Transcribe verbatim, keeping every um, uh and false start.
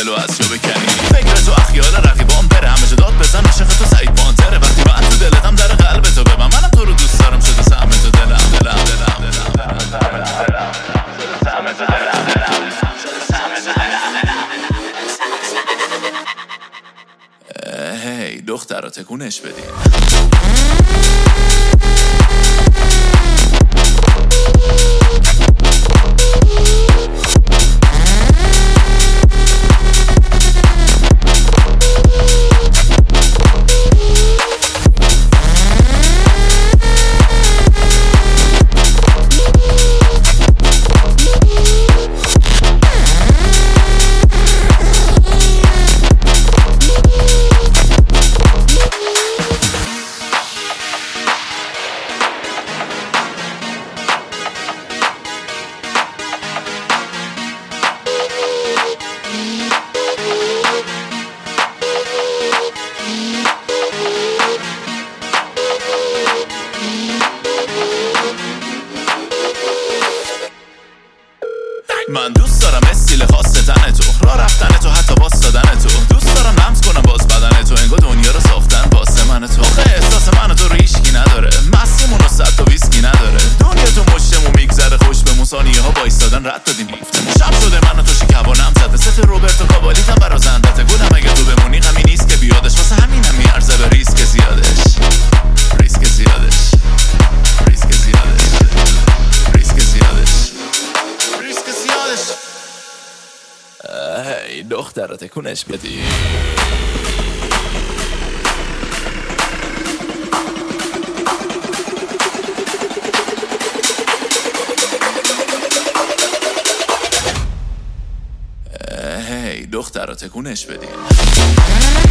دل و از جا بکنی. فکر تو اخیال رقیبان بره همه جا داد بزن عاشق تو سعید بانتره. وقتی من تو دلتم در قلب تو ببن منم تو رو دوست دارم شده سهم تو دلم دلم دلم دلم سهم تو دلم هی دخترا تکونش بدین. من دوست دارم استیل خاص تن تو، راه رفتن تو، حتی واسادن تو. دوست دارم لمس کنم باز بدن تو، انگار دنیا رو ساختن واسه من تو. آخه احساس من تو رو هیچکی نداره، مستیمون رو صد تا ویسکی نداره. دنیا تو مشتمون میگذره خوش به موسانیه ها وایستادن رد دادیم بیفتمون. شب شده من و تو شکوانم زده ست روبرتو کابالیتم برازندته. گلم اگه تو بمونی غمی نیست که بیادش، واسه همینم میارزه به ریسک زیادش. ریسک زیادش ریسک زیادش ریسک زیادش ریسک زیادش. هی دخترا تکونش بدی. هی دخترا تکونش بدین.